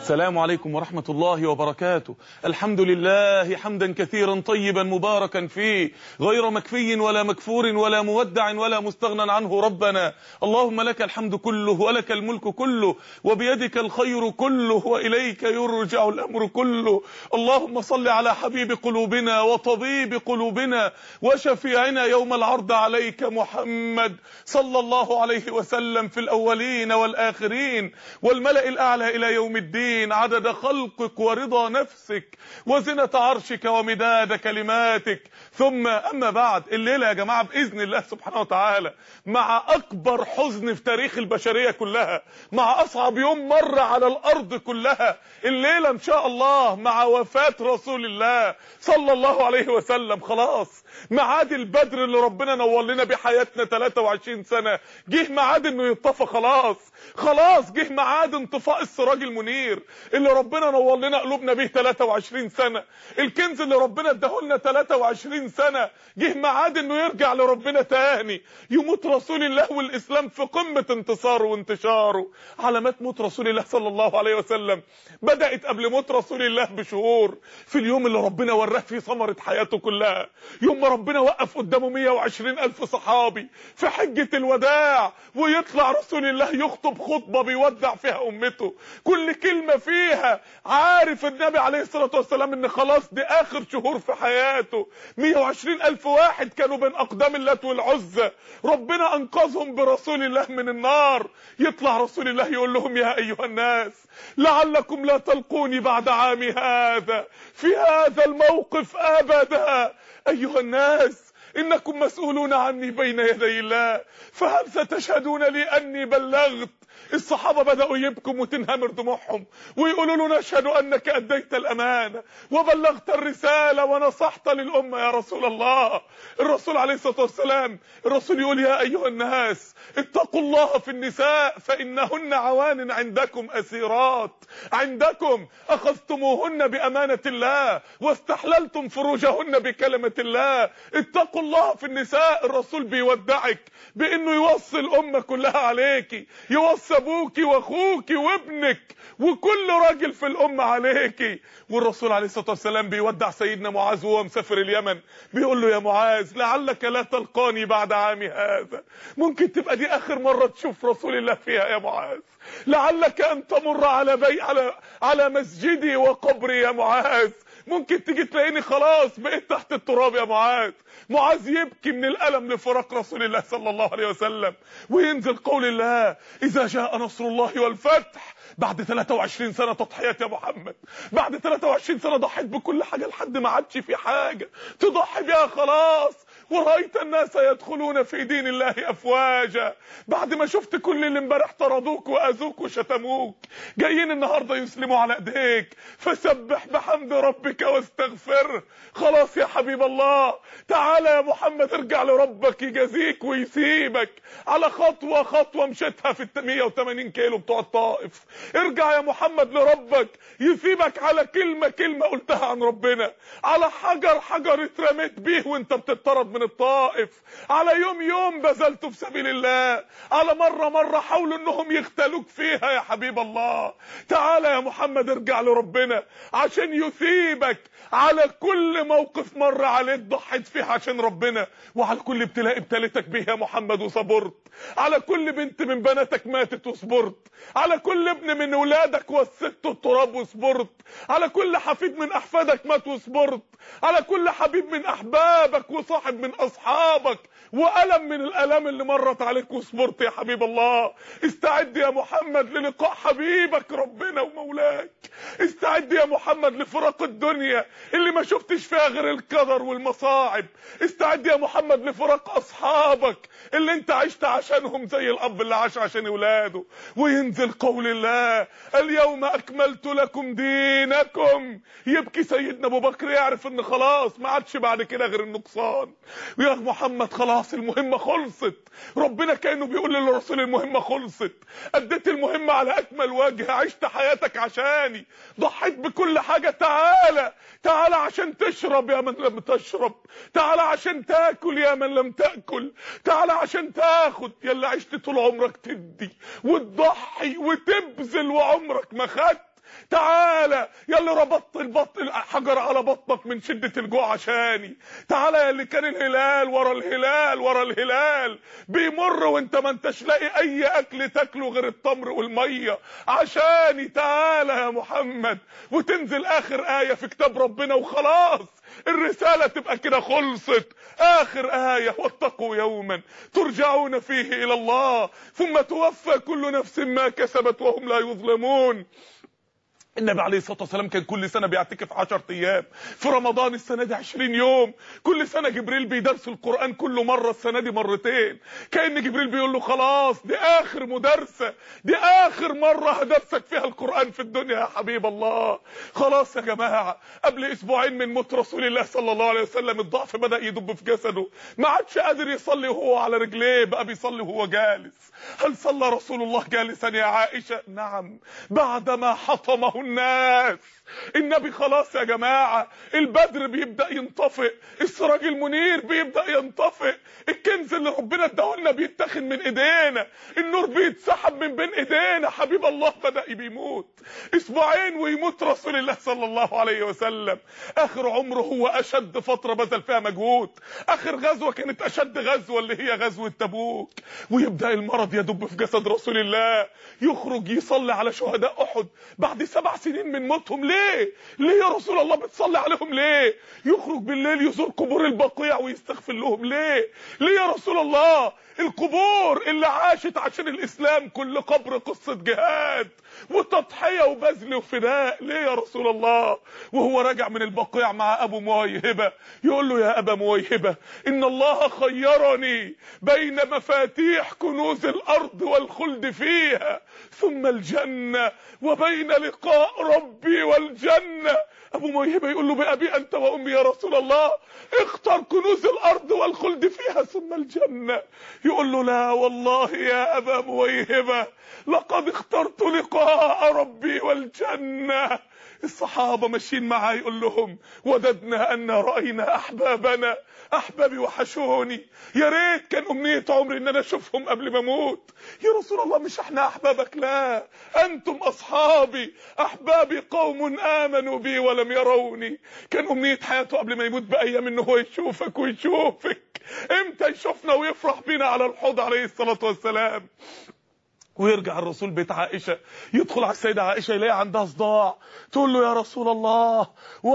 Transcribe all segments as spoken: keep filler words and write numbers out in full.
السلام عليكم ورحمة الله وبركاته. الحمد لله حمدا كثيرا طيبا مباركا فيه، غير مكفي ولا مكفور ولا مودع ولا مستغنى عنه ربنا. اللهم لك الحمد كله ولك الملك كله وبيدك الخير كله وإليك يرجع الأمر كله. اللهم صل على حبيب قلوبنا وطبيب قلوبنا وشفيعنا يوم العرض عليك محمد صلى الله عليه وسلم في الأولين والآخرين والملأ الأعلى إلى يوم الدين، عدد خلقك ورضا نفسك وزنة عرشك ومداد كلماتك. ثم أما بعد، الليلة يا جماعة بإذن الله سبحانه وتعالى مع أكبر حزن في تاريخ البشرية كلها، مع أصعب يوم مر على الأرض كلها، الليلة إن شاء الله مع وفاة رسول الله صلى الله عليه وسلم. خلاص معاد البدر اللي ربنا نور لنا بحياتنا ثلاثة وعشرين سنة جه معاد انه يطفى. خلاص خلاص جه معاد انطفاء السراج المنير اللي ربنا نور لنا قلوبنا به ثلاثة وعشرين سنة، الكنز اللي ربنا اداهولنا ثلاثة وعشرين سنة جه معاد انه يرجع لربنا تاني. يموت رسول الله والاسلام في قمة انتصاره وانتشاره. علامات موت رسول الله صلى الله عليه وسلم بدأت قبل موت رسول الله بشهور، في اليوم اللي ربنا وراه فيه ثمرة حياته كلها، يوم ما ربنا وقف قدامه مية وعشرين ألف صحابي في حجة الوداع، ويطلع رسول الله يخطب خطبة بيودع فيها أمته، كل كلمة فيها عارف النبي عليه الصلاة والسلام ان خلاص دي آخر شهور في حياته. مية وعشرين ألف واحد كانوا بين أقدام اللات والعزى، ربنا أنقذهم برسول الله من النار. يطلع رسول الله يقول لهم يا أيها الناس لعلكم لا تلقوني بعد عامي هذا في هذا الموقف أبدا. أيها الناس إنكم مسؤولون عني بين يدي الله، فهل ستشهدون لي أني بلغت؟ الصحابة بدأوا يبكوا وتنهمر دموعهم ويقولوا له نشهد أنك أديت الأمانة وبلغت الرسالة ونصحت للأمة يا رسول الله. الرسول عليه الصلاة والسلام الرسول يقول يا أيها الناس اتقوا الله في النساء فإنهن عوان عندكم أسيرات، عندكم أخذتموهن بأمانة الله واستحللتم فروجهن بكلمة الله. اتقوا الله في النساء. الرسول بيودعك بأنه يوصي الأمة كلها عليكي، يوصي ابوكي واخوكي وابنك وكل راجل في الامه عليكي. والرسول عليه الصلاه والسلام بيودع سيدنا معاذ وهو مسافر اليمن، بيقول له يا معاذ لعلك لا تلقاني بعد عامي هذا، ممكن تبقى دي اخر مره تشوف رسول الله فيها يا معاذ، لعلك ان تمر على بي على على مسجدي وقبري يا معاذ، ممكن تيجي تلاقيني خلاص بقيت تحت التراب يا معاذ. معاذ يبكي من الألم لفراق رسول الله صلى الله عليه وسلم. وينزل قول الله إذا جاء نصر الله والفتح. بعد ثلاثة وعشرين سنة تضحيات يا محمد، بعد ثلاثة وعشرين سنة ضحيت بكل حاجة لحد ما عادش في حاجة تضحي بيها خلاص. ورأيت الناس يدخلون في دين الله أفواجا، بعد ما شفت كل اللي امبارح طردوك وأذوك وشتموك جايين النهاردة يسلموا على ايديك، فسبح بحمد ربك واستغفره. خلاص يا حبيب الله، تعالى يا محمد ارجع لربك يجازيك ويسيبك على خطوة خطوة مشيتها في مية وتمانين كيلو بتوع الطائف. ارجع يا محمد لربك يسيبك على كلمة كلمة قلتها عن ربنا، على حجر حجر اترميت بيه وانت بتطرد من الطائف، على يوم يوم بذلته في سبيل الله، على مرة مرة حاولوا انهم يختلوك فيها يا حبيب الله. تعالى يا محمد ارجع لربنا عشان يثيبك على كل موقف مر عليك ضحيت فيه عشان ربنا، وعلى كل ابتلاء ابتلتك به يا محمد وصبرت، على كل بنت من بناتك ماتت وصبرت، على كل ابن من ولادك وسدت التراب وصبرت، على كل حفيد من احفادك مات وصبرت، على كل حبيب من احبابك وصاحب من اصحابك وألم من الالام اللي مرت عليك وصبرت يا حبيب الله. استعد يا محمد للقاء حبيبك ربنا ومولاك، استعد يا محمد لفراق الدنيا اللي ما شفتش فيها غير القدر والمصاعب، استعد يا محمد لفراق اصحابك اللي انت عشت عشانهم زي الاب اللي عاش عشان اولاده. وينزل قول الله اليوم اكملت لكم دينكم. يبكي سيدنا ابو بكر يعرف ان خلاص ما عادش بعد كده غير النقصان. ويا محمد خلاص المهمه خلصت، ربنا كانه بيقول للرسول المهمه خلصت، اديت المهمه على اكمل وجه، عشت حياتك عشاني، ضحيت بكل حاجه. تعالى تعالى عشان تشرب يا من لم تشرب، تعالى عشان تاكل يا من لم تاكل، تعالى عشان تاخد يا اللي عشت طول عمرك تدي وتضحي وتبذل وعمرك ما خدت. تعالى يا اللي ربطت البطن الحجر على بطنك من شدة الجوع عشاني، تعالى يا اللي كان الهلال ورا الهلال ورا الهلال بيمر وانت ما انتش لاقي اي اكل تاكله غير التمر والميه عشاني، تعالى يا محمد. وتنزل اخر آية في كتاب ربنا وخلاص الرسالة تبقى كده خلصت. اخر آية: واتقوا يوما ترجعون فيه الى الله ثم توفى كل نفس ما كسبت وهم لا يظلمون. النبي عليه الصلاة والسلام كان كل سنة بيعتكف عشر ايام، في رمضان السنة دي عشرين يوم، كل سنة جبريل بيدرس القرآن كل مرة، السنة دي مرتين، كأن جبريل بيقول له خلاص دي اخر مدرسة، دي اخر مرة هدرسك فيها القرآن في الدنيا يا حبيب الله. خلاص يا جماعة، قبل اسبوعين من موت رسول الله صلى الله عليه وسلم الضعف بدأ يدب في جسده، ما عادش قادر يصلي وهو على رجليه، بقى بيصلي وهو جالس. هل صلى رسول الله جالسا يا عائشة؟ نعم، بعدما حطمه الناس. النبي خلاص يا جماعة، البدر بيبدأ ينطفئ، السراج المنير بيبدأ ينطفئ، الكنز اللي ربنا اداهولنا بيتاخد من ايدينا، النور بيتسحب من بين ايدينا، حبيب الله بدأ بيموت. اسبوعين ويموت رسول الله صلى الله عليه وسلم. اخر عمره هو اشد فترة بذل فيها مجهود، اخر غزوة كانت اشد غزوة اللي هي غزوة تبوك. ويبدأ المرض يدب في جسد رسول الله، يخرج يصلي على شهداء احد بعد سبع سنين من موتهم. ليه ليه يا رسول الله بتصلي عليهم ليه؟ يخرج بالليل يزور قبور البقيع ويستغفر لهم ليه؟ ليه يا رسول الله؟ القبور اللي عاشت عشان الاسلام كل قبر قصة جهاد وتضحية وبذل وفداء، ليه يا رسول الله؟ وهو راجع من البقيع مع ابو مويهبة يقول له: يا ابا مويهبة، ان الله خيرني بين مفاتيح كنوز الارض والخلد فيها ثم الجنة وبين لقاء ربي والجنة. ابو مويهبة يقول له: بأبي انت وامي يا رسول الله، اختر كنوز الارض والخلد فيها ثم الجنة. يقول له: لا والله يا ابا مويهبة، لقد اخترت لقاء ربي والجنة. الصحابة ماشيين معاه يقول لهم: وددنا ان رأينا احبابنا، احبابي وحشوني، يا ريت كان امنية عمري ان انا اشوفهم قبل ما اموت. يا رسول الله مش احنا احبابك؟ لا، انتم اصحابي، احبابي قوم امنوا بي ولم يروني. كان امنية حياته قبل ما يموت بايام ان هو يشوفك ويشوفك، امتى يشوفنا ويفرح بينا على الحوض عليه الصلاة والسلام. ويرجع الرسول بيت عائشة، يدخل على السيدة عائشة يلاقي عندها صداع، تقول له: يا رسول الله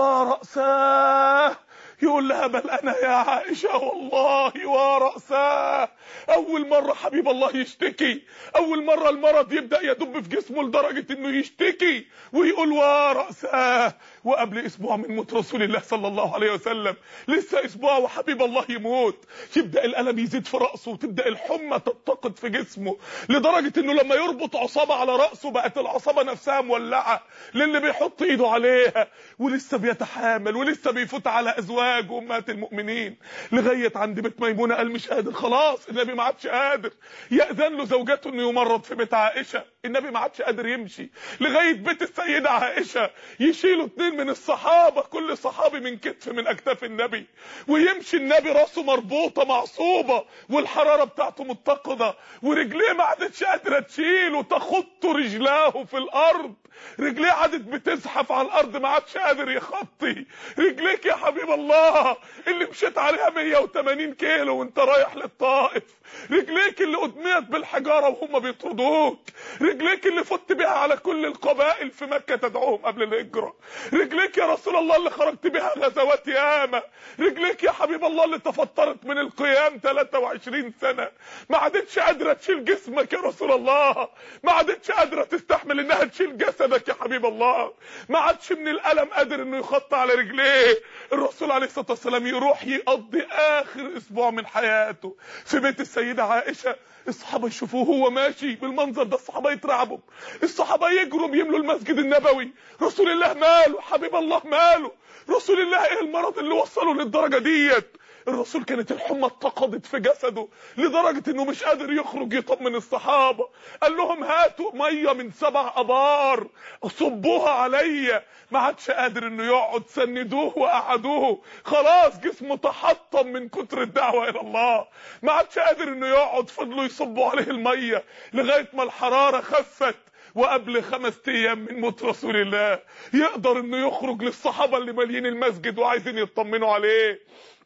ورأساه. يقول لها: بل انا يا عائشة والله ورأساه. اول مرة حبيب الله يشتكي، اول مرة المرض يبدأ يدب في جسمه لدرجة انه يشتكي ويقول ورأساه. وقبل اسبوع من موت رسول الله صلى الله عليه وسلم، لسه اسبوع وحبيب الله يموت، يبدأ الالم يزيد في رأسه وتبدأ الحمى تتقد في جسمه لدرجة انه لما يربط عصابة على رأسه بقت العصابة نفسها مولعة للي بيحط ايده عليها، ولسه بيتحامل ولسه بيفوت على ازواج وامهات المؤمنين، لغاية عند بيت ميمونة قال مش قادر خلاص، النبي ما عادش قادر، يأذن له زوجته انه يمرض في بيت عائشة، النبي ما عادش قادر يمشي، لغاية بيت السيدة عائشة يشيلوا اتنين من الصحابة، كل صحابي من كتف من اكتاف النبي، ويمشي النبي راسه مربوطة معصوبة والحرارة بتاعته متقدة، ورجليه ما عادتش قادرة تشيل وتخط رجلاه في الارض، رجليه عادت بتزحف على الارض ما عادش قادر يخطي. رجليك يا حبيب الله اللي مشيت عليها مية وتمانين كيلو وانت رايح للطائف، رجليك اللي ادميت بالحجارة وهم بيطردوك، رجليك اللي فت بها على كل القبائل في مكة تدعوهم قبل الهجرة، رجليك يا رسول الله اللي خرجت بها غزوات ياما، رجليك يا حبيب الله اللي تفطرت من القيام تلاتة وعشرين سنة ما عادتش قادرة تشيل جسمك يا رسول الله، ما عادتش قادرة تستحمل انها تشيل جسدك يا حبيب الله، ما عادش من الالم قادر انه يخط على رجليه. الرسول عليه الصلاة والسلام يروح يقضي اخر اسبوع من حياته في بيت السيدة عائشة، الصحابة يشوفوه هو ماشي بالمنظر ده، الصحابة يترعبوا، الصحابة يجروا يملوا المسجد النبوي، رسول الله ماله؟ حبيب الله ماله؟ رسول الله ايه المرض اللي وصله للدرجة ديت؟ الرسول كانت الحمى اتقضت في جسده لدرجة انه مش قادر يخرج يطمن الصحابة، قال لهم هاتوا مية من سبع ابار صبوها عليا، ما عادش قادر انه يقعد، سندوه وقعدوه، خلاص جسمه تحطم من كتر الدعوة الى الله، ما عادش قادر انه يقعد، فضلوا يصبوا عليه المية لغاية ما الحرارة خفت وقبل خمس ايام من موت رسول الله يقدر انه يخرج للصحابة اللي مالين المسجد وعايزين يطمنوا عليه،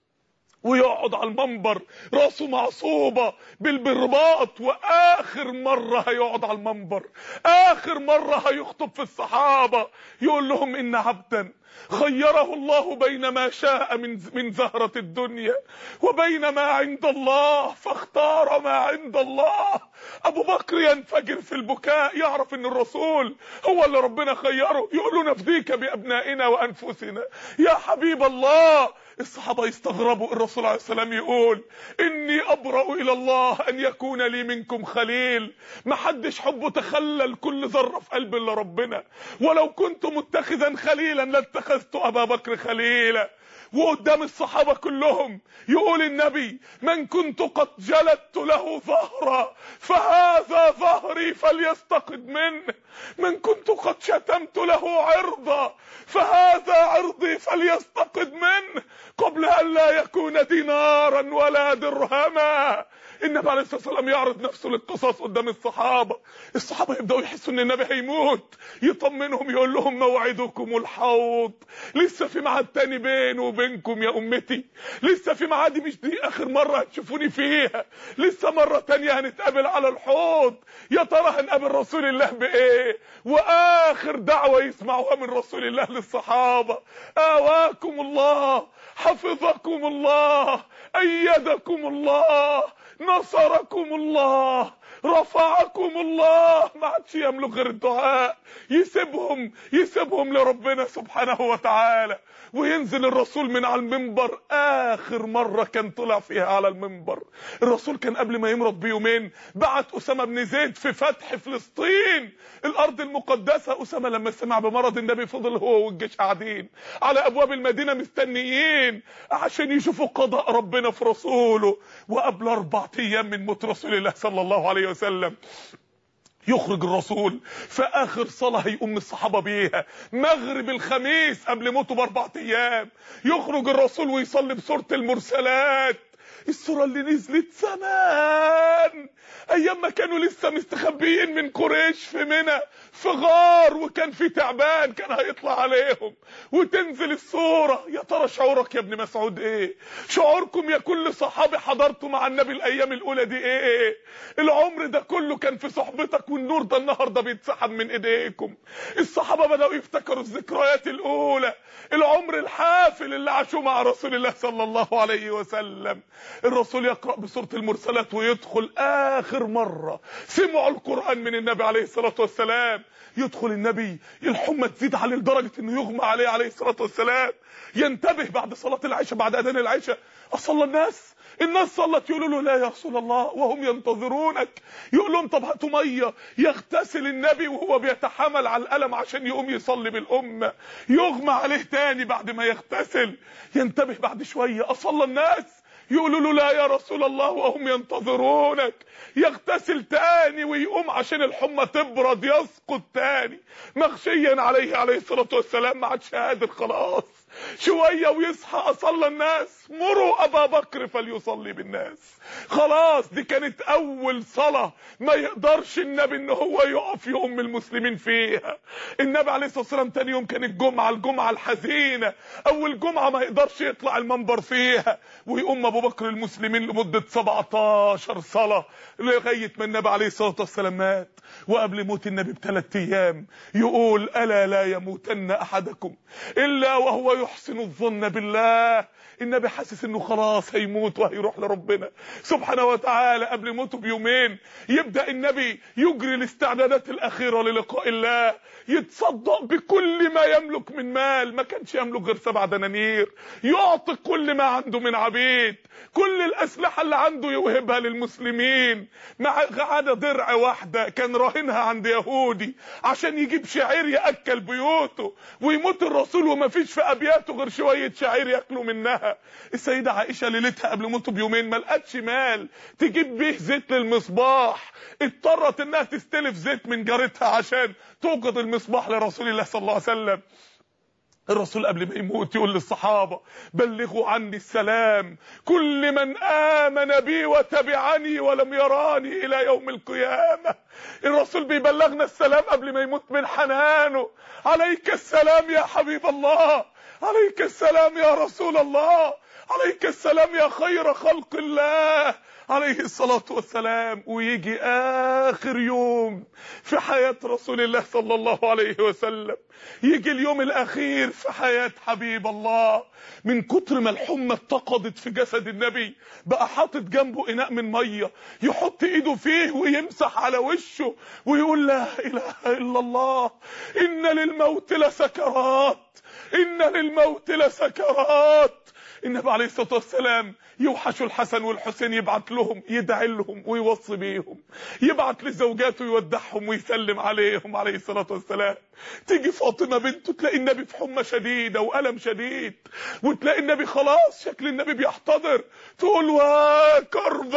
ويقعد على المنبر راسه معصوبة بالبرباط، واخر مرة هيقعد على المنبر، اخر مرة هيخطب في الصحابة يقول لهم ان عبدا خيره الله بين ما شاء من من زهرة الدنيا وبين ما عند الله فاختار ما عند الله. ابو بكر ينفجر في البكاء، يعرف ان الرسول هو اللي ربنا خيره، يقول له نفديك بابنائنا وانفسنا يا حبيب الله. الصحابة يستغربوا، الرسول عليه السلام يقول اني ابرأ الى الله ان يكون لي منكم خليل، محدش حبه تخلل كل ذرة في قلب الا ربنا، ولو كنت متخذا خليلا لاتخذت ابا بكر خليلا. وقدام الصحابة كلهم يقول النبي من كنت قد جلدت له ظهرا فهذا ظهري فليستقد منه، من كنت قد شتمت له عرضا فهذا عرضي فليستقد منه، قبل ان لا يكون دينارا ولا درهما. النبي عليه الصلاة والسلام يعرض نفسه للقصاص قدام الصحابة، الصحابة يبدأوا يحسوا ان النبي هيموت، يطمنهم يقول لهم موعدكم الحوض، لسه في ميعاد تاني بينه وبينكم يا امتي، لسه في ميعاد، مش دي اخر مرة هتشوفوني فيها، لسه مرة تانية هنتقابل على الحوض. يا ترى هنقابل رسول الله بايه؟ واخر دعوة يسمعوها من رسول الله للصحابة آواكم الله، حفظكم الله، ايدكم الله، نصركم الله، رفعكم الله. ما عادش يملك غير الدعاء، يسيبهم يسيبهم لربنا سبحانه وتعالى. وينزل الرسول من على المنبر، اخر مرة كان طلع فيها على المنبر الرسول كان قبل ما يمرض بيومين بعت اسامة بن زيد في فتح فلسطين الارض المقدسة. اسامة لما سمع بمرض النبي فضل هو والجيش قاعدين على ابواب المدينة مستنيين عشان يشوفوا قضاء ربنا في رسوله. وقبل اربع ايام من موت رسول الله صلى الله عليه وسلم يخرج الرسول في اخر صلاة هيقوم الصحابة بيها مغرب الخميس قبل موته باربع ايام، يخرج الرسول ويصلي بسورة المرسلات، السورة اللي نزلت زمان ايام ما كانوا لسه مستخبيين من قريش في منى في غار، وكان في تعبان كان هيطلع عليهم، وتنزل السورة. يا ترى شعورك يا ابن مسعود ايه؟ شعوركم يا كل صحابي حضرتوا مع النبي الايام الاولى دي ايه؟ العمر ده كله كان في صحبتك، والنور ده النهارده بيتسحب من ايديكم. الصحابة بدأوا يفتكروا الذكريات الاولى، العمر الحافل اللي عاشوه مع رسول الله صلى الله عليه وسلم. الرسول يقرأ بسورة المرسلات ويدخل اخر مرة سمعوا القرآن من النبي عليه الصلاة والسلام. يدخل النبي الحمى تزيد عليه لدرجة انه يغمى عليه عليه الصلاة والسلام، ينتبه بعد صلاة العشاء بعد اذان العشاء، اصلى الناس الناس صلت، يقولوا له لا يا رسول الله وهم ينتظرونك. يقول لهم طب هاتوا ميه، يغتسل النبي وهو بيتحامل على الالم عشان يقوم يصلي بالامه، يغمى عليه تاني بعد ما يغتسل، ينتبه بعد شويه، اصلى الناس، يقولوا له لا يا رسول الله وهم ينتظرونك، يغتسل تاني ويقوم عشان الحمى تبرد، يسقط تاني مغشيا عليه عليه الصلاة والسلام، ما عادش قادر خلاص، شوية ويصحى، اصلى الناس، مروا ابا بكر فليصلي بالناس. خلاص دي كانت اول صلاة ما يقدرش النبي ان هو يقف يؤم المسلمين فيها. النبي عليه الصلاة والسلام تاني يوم كانت الجمعة، الجمعة الحزينة، اول جمعة ما يقدرش يطلع المنبر فيها، ويقوم ابو بكر المسلمين لمدة سبعتاشر صلاة لغاية ما النبي عليه الصلاة والسلام مات. وقبل موت النبي بثلاث ايام يقول الا لا يموتن احدكم الا وهو يحسن الظن بالله. النبي حاسس انه خلاص هيموت وهيروح لربنا سبحانه وتعالى. قبل موته بيومين يبدأ النبي يجري الاستعدادات الاخيرة للقاء الله، يتصدق بكل ما يملك من مال، ما كانش يملك غير سبع دنانير، يعطي كل ما عنده من عبيد، كل الاسلحة اللي عنده يوهبها للمسلمين، مع عادة درع واحدة كان راهنها عند يهودي عشان يجيب شعير يأكل بيوته، ويموت الرسول وما فيش في ابياته غير شوية شعير ياكلوا منها. السيدة عائشة ليلتها قبل موته بيومين ما لقتش مال تجيب بيه زيت للمصباح، اضطرت انها تستلف زيت من جارتها عشان توقد المصباح لرسول الله صلى الله عليه وسلم. الرسول قبل ما يموت يقول للصحابة بلغوا عني السلام كل من آمن بي وتبعني ولم يراني إلى يوم القيامة. الرسول بيبلغنا السلام قبل ما يموت من حنانه. عليك السلام يا حبيب الله، عليك السلام يا رسول الله، عليك السلام يا خير خلق الله عليه الصلاة والسلام. ويجي آخر يوم في حياة رسول الله صلى الله عليه وسلم، يجي اليوم الأخير في حياة حبيب الله. من كتر ما الحمى اتقضت في جسد النبي بقى حاطط جنبه إناء من مية يحط إيده فيه ويمسح على وشه ويقول لا إله إلا الله، إن للموت لسكرات، إن للموت لسكرات. النبي عليه الصلاة والسلام يوحش الحسن والحسين يبعت لهم يدعي لهم ويوصي بيهم، يبعت لزوجاته يودعهم ويسلم عليهم عليه الصلاة والسلام. تيجي فاطمة بنته تلاقي النبي في حمى شديدة وألم شديد، وتلاقي النبي خلاص شكل النبي بيحتضر، تقول وكرب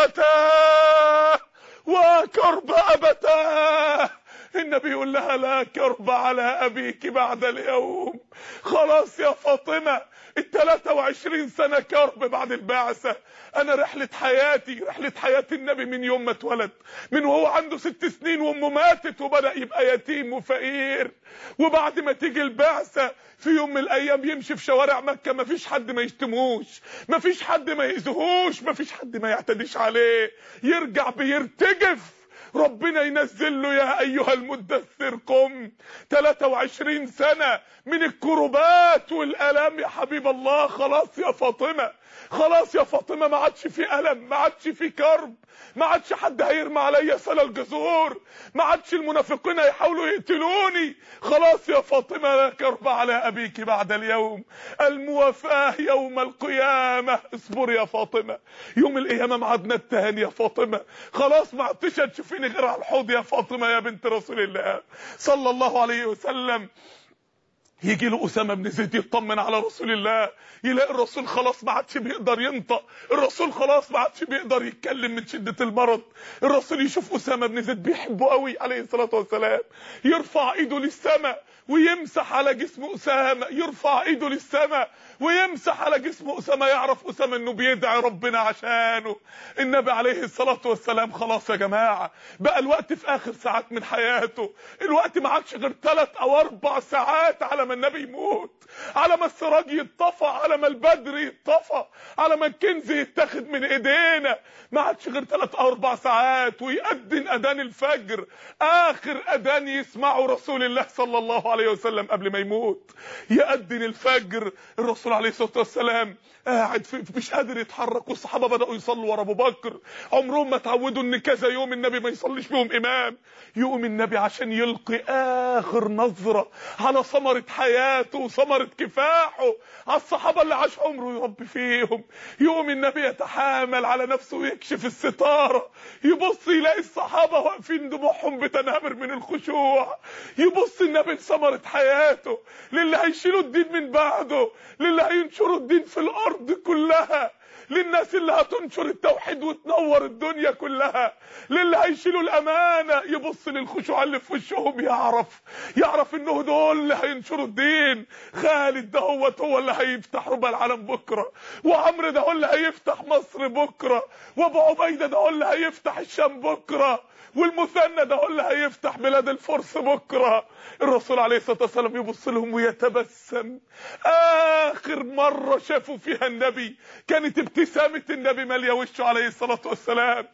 أبتاه وكرب أبتاه. النبي يقول لها لا كرب على أبيك بعد اليوم. خلاص يا فاطمة الثلاثة وعشرين سنة كرب بعد البعثة. أنا رحلة حياتي رحلة حياة النبي من يوم ما اتولد، من وهو عنده ست سنين وأمه ماتت وبدأ يبقى يتيم وفقير، وبعد ما تيجي البعثة في يوم من الأيام يمشي في شوارع مكة مفيش حد ما يشتموش، مفيش حد ما يأذوهوش، مفيش حد ما يعتديش عليه، يرجع بيرتجف، ربنا ينزل له يا ايها المدثر قم. ثلاثة وعشرين سنة من الكربات والالام يا حبيب الله. خلاص يا فاطمة، خلاص يا فاطمة، ما عادش في الم، ما عادش في كرب، ما عادش حد هيرمي عليا سلا الجزور، ما عادش المنافقين هيحاولوا يقتلوني. خلاص يا فاطمة لا كرب على ابيك بعد اليوم، الموافاه يوم القيامة. اصبر يا فاطمة، يوم القيامة معادنا التاني يا فاطمة. خلاص ما عدتش هتشوفيني غير على الحوض يا فاطمة يا بنت رسول الله صلى الله عليه وسلم. يجي له أسامة بن زيد يطمن على رسول الله، يلاقي الرسول خلاص ما عادش بيقدر ينطق، الرسول خلاص ما عادش بيقدر يتكلم من شدة المرض. الرسول يشوف أسامة بن زيد بيحبه قوي عليه الصلاة والسلام، يرفع ايده للسماء ويمسح على جسم أسامة، يرفع ايده للسماء ويمسح على جسم أسامة، يعرف أسامة انه بيدعي ربنا عشانه. النبي عليه الصلاة والسلام خلاص يا جماعة بقى الوقت في آخر ساعات من حياته، الوقت ما عادش غير ثلاث أو أربع ساعات على ما النبي يموت، على ما السراج يتطفى، على ما البدر يتطفى، على ما الكنز يتاخد من ايدينا. ما عادش غير ثلاث أو أربع ساعات ويأذن أذان الفجر، آخر أذان يسمعه رسول الله صلى الله عليه وسلم قبل ما يموت. يأذن الفجر، الرسول عليه الصلاة والسلام قاعد مش قادر يتحرك، والصحابة بدأوا يصلوا ورا أبو بكر، عمرهم ما اتعودوا إن كذا يوم النبي ما يصليش بهم إمام. يقوم النبي عشان يلقي آخر نظرة على ثمرة حياته وثمرة كفاحه، على الصحابة اللي عاش عمره يربي فيهم، يقوم النبي يتحامل على نفسه ويكشف الستارة، يبص يلاقي الصحابة واقفين دموعهم بتنهمر من الخشوع، يبص النبي لثمرة حياته، للي هيشيلوا الدين من بعده، للي هينشروا الدين في الأرض كلها، للناس اللي هتنشر التوحيد وتنور الدنيا كلها، للي هيشيلوا الامانه. يبص للخشوع اللي في وشهم، يعرف يعرف انه دول اللي هينشروا الدين. خالد ده هو هو اللي هيفتح ربع العالم بكره، وعمرو ده هو اللي هيفتح مصر بكره، وابو عبيده ده هو اللي هيفتح الشام بكره، والمثنى ده هو اللي هيفتح بلاد الفرس بكره. الرسول عليه الصلاه والسلام يبص لهم ويتبسم. اخر مره شافوا فيها النبي كانت ابتسامه النبي ماليه وشه عليه الصلاه والسلام.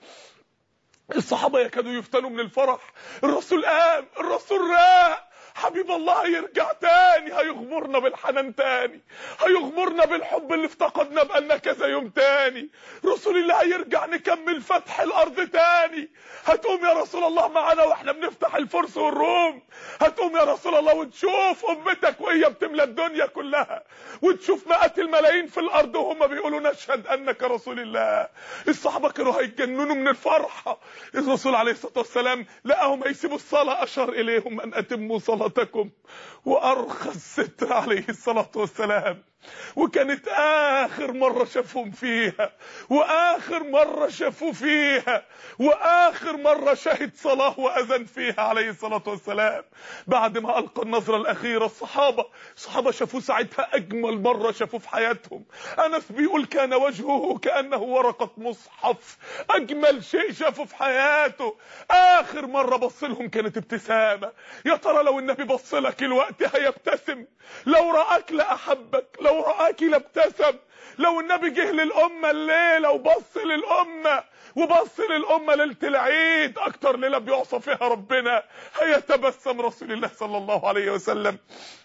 الصحابه يكادوا يفتنوا من الفرح. الرسول قام، الرسول راق، حبيب الله هيرجع تاني، هيغمرنا بالحنان تاني، هيغمرنا بالحب اللي افتقدنا بقالنا كذا يوم تاني. رسول الله هيرجع نكمل فتح الارض تاني. هتقوم يا رسول الله معانا واحنا بنفتح الفرس والروم، هتقوم يا رسول الله وتشوف امتك وهي بتملى الدنيا كلها، وتشوف مئات الملايين في الارض وهم بيقولوا نشهد انك رسول الله. الصحابه كانوا هيتجننوا من الفرحه. الرسول عليه الصلاه والسلام لقاهم هيسيبوا الصلاه، اشار اليهم ان اتموا صلاتكم وارخى الستر عليه الصلاه والسلام. وكانت اخر مرة شافهم فيها، واخر مرة شافوا فيها، واخر مرة شهد صلاة واذن فيها عليه الصلاة والسلام. بعد ما القى النظرة الاخيرة الصحابة الصحابة شافوه ساعتها اجمل مرة شافوه في حياتهم. انس بيقول كان وجهه كأنه ورقة مصحف، اجمل شيء شافه في حياته. اخر مرة بص لهم كانت ابتسامة. يا ترى لو النبي بص لك الوقت هيبتسم؟ لو رآك لأحبك، لو رآك لابتسم. لو النبي جه للأمة الليلة وبص للأمة وبص للأمة ليلة العيد، أكتر ليلة بيعصى فيها ربنا، هيتبسم رسول الله صلى الله عليه وسلم.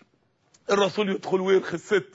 الرسول يدخل ويرخي الستر،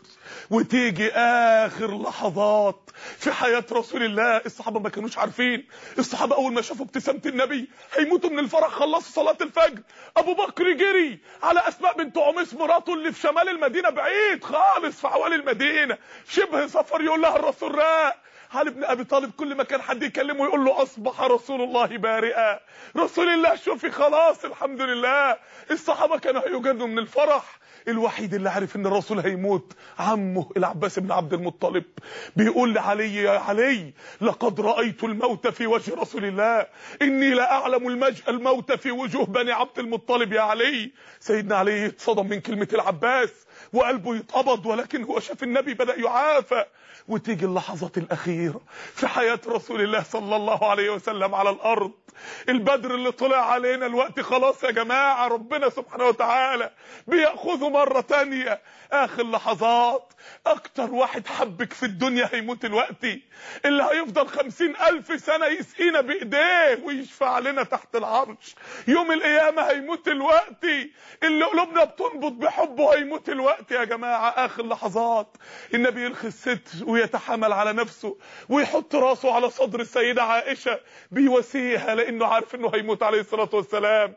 وتيجي اخر لحظات في حياة رسول الله. الصحابة ما كانوش عارفين. الصحابة اول ما شافوا ابتسامة النبي هيموتوا من الفرح. خلصوا صلاة الفجر، ابو بكر جري على اسماء بنت عميس مراته اللي في شمال المدينة بعيد خالص في حوالي المدينة شبه سفر، يقول لها الرسول راق. علي بن ابي طالب كل ما كان حد يكلمه يقول له اصبح رسول الله بارئا. رسول الله شوفي خلاص الحمد لله. الصحابة كانوا هيجنوا من الفرح. الوحيد اللي عارف ان الرسول هيموت عمه العباس بن عبد المطلب. بيقول لعلي يا علي لقد رأيت الموت في وجه رسول الله، اني لا اعلم المج... الموت في وجوه بني عبد المطلب يا علي. سيدنا علي اتصدم من كلمة العباس وقلبه يتقبض، ولكن هو شاف النبي بدأ يعافى. وتيجي اللحظات الأخيرة في حياة رسول الله صلى الله عليه وسلم على الأرض. البدر اللي طلع علينا الوقت خلاص يا جماعة، ربنا سبحانه وتعالى بيأخذه مرة تانية. آخر لحظات. أكتر واحد حبك في الدنيا هيموت الوقت، اللي هيفضل خمسين ألف سنة يسقينا بإيديه ويشفع لنا تحت العرش يوم القيامة، هيموت الوقت. اللي قلوبنا بتنبض بحبه هيموت الوقت يا جماعة. آخر لحظات. النبي يرخي الستر ويتحمل على نفسه ويحط راسه على صدر السيدة عائشة بيواسيها، لأنه عارف انه هيموت عليه الصلاة والسلام.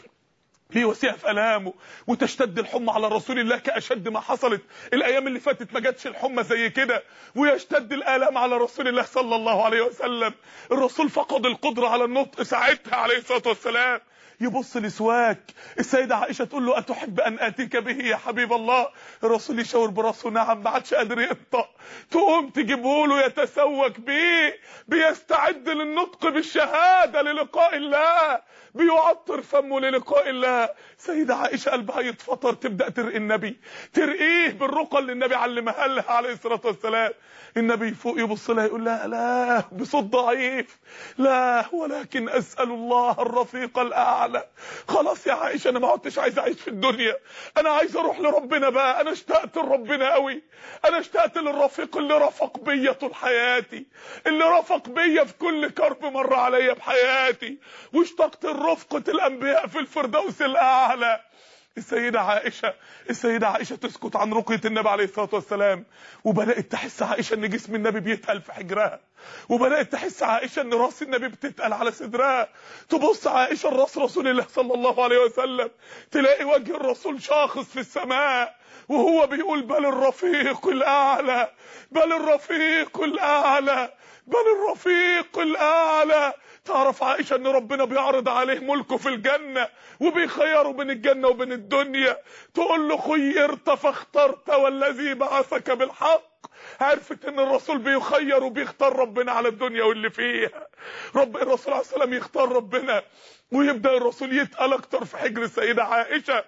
بيواسيها في ألامه، وتشتد الحمى على رسول الله كأشد ما حصلت. الأيام اللي فاتت ما جاتش الحمى زي كده، ويشتد الآلام على رسول الله صلى الله عليه وسلم. الرسول فقد القدرة على النطق ساعتها عليه الصلاة والسلام. يبص لسواك، السيدة عائشة تقول له أتحب أن آتيك به يا حبيب الله؟ الرسول يشاور براسه نعم، ما عادش قادر ينطق. تقوم تجيبه له يتسوك بيه، بيستعد للنطق بالشهادة للقاء الله، بيعطر فمه للقاء الله. سيدة عائشة قلبها يتفطر، تبدأ ترقي النبي، ترقيه بالرقى اللي النبي علمها لها عليه الصلاة والسلام. النبي فوق يبص لها يقول لها لا بصوت ضعيف، لا ولكن أسأل الله الرفيق الأعلى. خلاص يا عائشة أنا ما عدتش عايز أعيش في الدنيا، أنا عايز أروح لربنا بقى. أنا اشتقت لربنا قوي، أنا اشتقت للرفيق اللي رفق بيا طول حياتي، اللي رفق بيا في كل كرب مر عليا بحياتي، واشتقت لرفقة الأنبياء في الفردوس الأعلى. السيدة عائشة السيدة عائشة تسكت عن رقية النبي عليه الصلاة والسلام، وبدأت تحس عائشة ان جسم النبي بيتقل في حجرها، وبدأت تحس عائشة ان راس النبي بتتقل على صدرها. تبص عائشة لراس رسول الله صلى الله عليه وسلم، تلاقي وجه الرسول شاخص في السماء وهو بيقول بل الرفيق الأعلى، بل الرفيق الأعلى، بل الرفيق الأعلى. تعرف عائشة ان ربنا بيعرض عليه ملكه في الجنة وبيخيره بين الجنة وبين الدنيا. تقول له خيرت فاخترت والذي بعثك بالحق. عرفت ان الرسول بيخير وبيختار ربنا على الدنيا واللي فيها. رب الرسول عليه السلام يختار ربنا، ويبدأ الرسول يتقل اكتر في حجر السيدة عائشة.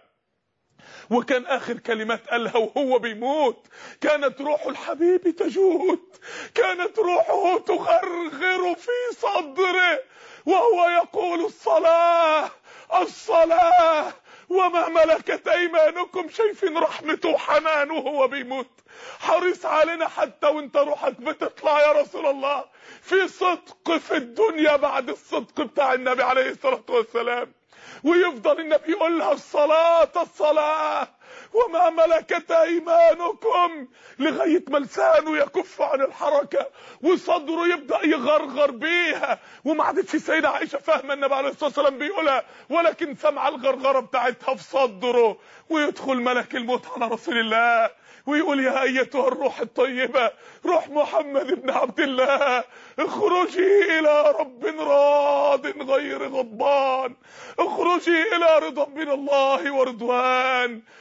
وكان اخر كلمات قالها وهو بيموت كانت روح الحبيب تجود، كانت روحه تغرغر في صدره وهو يقول الصلاة الصلاة وما ملكت ايمانكم. شايفين رحمته وحنانه وهو بيموت، حريص علينا حتى وانت روحك بتطلع يا رسول الله، في صدق في الدنيا بعد الصدق بتاع النبي عليه الصلاة والسلام. ويفضل النبي يقول لها الصلاة الصلاة وما ملكت ايمانكم، لغاية ما لسانه يكف عن الحركة وصدره يبدأ يغرغر بيها. وما عادتش السيدة عائشة فاهمة النبي عليه الصلاة والسلام بيقولها، ولكن سمع الغرغرة بتاعتها في صدره. ويدخل ملك الموت على رسول الله ويقول يا ايتها الروح الطيبة، روح محمد بن عبد الله، اخرجي الى رب راض غير غضبان، اخرجي الى رضا من الله ورضوان.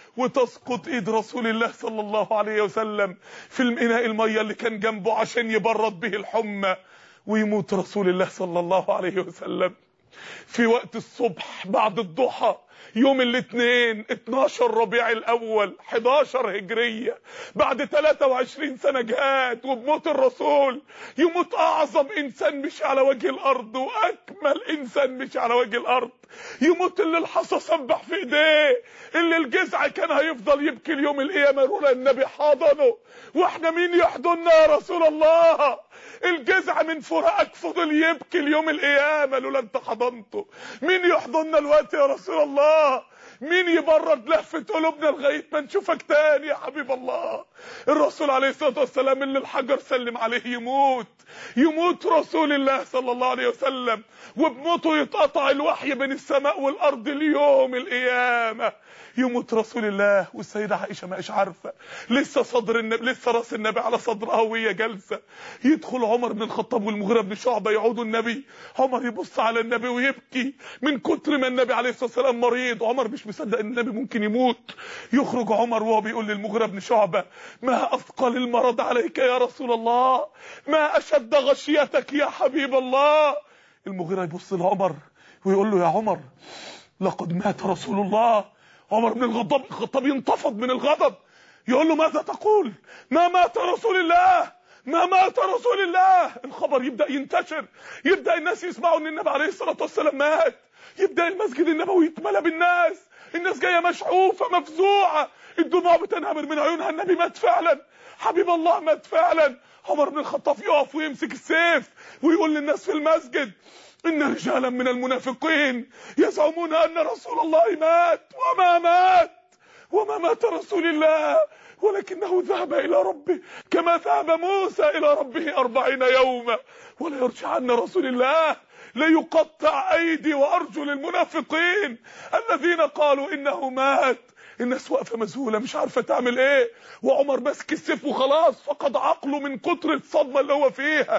تسقط ايد رسول الله صلى الله عليه وسلم في الاناء الميه اللي كان جنبه عشان يبرد به الحمى، ويموت رسول الله صلى الله عليه وسلم في وقت الصبح بعد الضحى يوم الاثنين اتناشر ربيع الاول حداشر هجريه، بعد تلاتة وعشرين سنه جهاد وبموت الرسول يموت اعظم انسان مشي على وجه الارض واكمل انسان مشي على وجه الارض، يموت اللي الحصى سبح في ايديه، اللي الجزع كان هيفضل يبكي اليوم القيامه لولا النبي حضنه. واحنا مين يحضننا يا رسول الله؟ الجزع من فراقك فضل يبكي اليوم القيامه لولا انت حضنته. مين يحضننا الوقت يا رسول الله؟ مين يبرد لهفة قلوبنا لغايه ما نشوفك تاني يا حبيب الله؟ الرسول عليه الصلاه والسلام اللي الحجر سلم عليه يموت، يموت رسول الله صلى الله عليه وسلم، وبموته يتقطع الوحي بين السماء والارض اليوم القيامه. يموت رسول الله والسيده عائشه ما ايش عارفه، لسه صدر النبي، لسه راس النبي على صدرها وهي جالسه. يدخل عمر بن الخطاب والمغيرة بن شعبه يعودوا النبي، عمر يبص على النبي ويبكي من كتر ما النبي عليه الصلاه والسلام مريض، عمر مش مصدق ان النبي ممكن يموت. يخرج عمر وهو بيقول للمغيرة بن شعبه: ما اثقل المرض عليك يا رسول الله، ما اشد غشيتك يا حبيب الله. المغيرة يبص لعمر ويقول له: يا عمر لقد مات رسول الله. عمر بن الخطاب الخطاب ينتفض من الغضب، يقول له: ماذا تقول؟ ما مات رسول الله، ما مات رسول الله. الخبر يبدأ ينتشر، يبدأ الناس يسمعوا ان النبي عليه الصلاة والسلام مات، يبدأ المسجد النبوي يتملى بالناس، الناس جاية مشعوفة مفزوعة، الدموع بتنهمر من عيونها، النبي مات فعلا، حبيب الله مات فعلا. عمر بن الخطاب يقف ويمسك السيف ويقول للناس في المسجد: إن رجالا من المنافقين يزعمون أن رسول الله مات، وما مات، وما مات رسول الله، ولكنه ذهب إلى ربه كما ذهب موسى إلى ربه أربعين يوما، ولا يرجعن رسول الله ليقطع أيدي وأرجل المنافقين الذين قالوا إنه مات. الناس واقفه مذهوله مش عارفه تعمل ايه، وعمر ماسك السيف وخلاص فقد عقله من كتر الصدمه اللي هو فيها.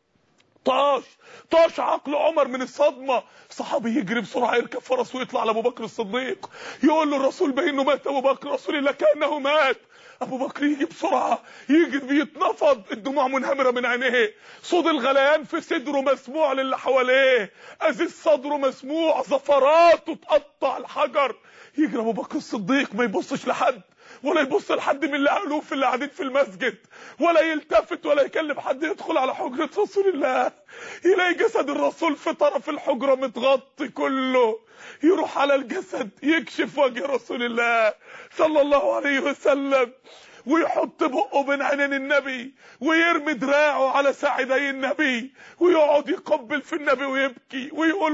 طاش طاش عقل عمر من الصدمه. صحابي يجري بسرعه يركب فرس ويطلع لابو بكر الصديق يقول له: الرسول باينه مات. ابو بكر: رسول الله كانه مات. ابو بكر يجي بسرعه يجري بيتنفض، الدموع منهمره من عينيه، صوت الغليان في صدره مسموع للي حواليه، ازيز صدره مسموع، زفراته تقطع الحجر. يجري ابو بكر الصديق ما يبصش لحد، ولا يبص لحد من الالوف اللي قاعدين في المسجد، ولا يلتفت ولا يكلم حد. يدخل على حجرة رسول الله يلاقي جسد الرسول في طرف الحجرة متغطي كله، يروح على الجسد يكشف وجه رسول الله صلى الله عليه وسلم، ويحط بقه بين عينين النبي، ويرمي دراعه على ساعدي النبي، ويقعد يقبل في النبي ويبكي ويقول: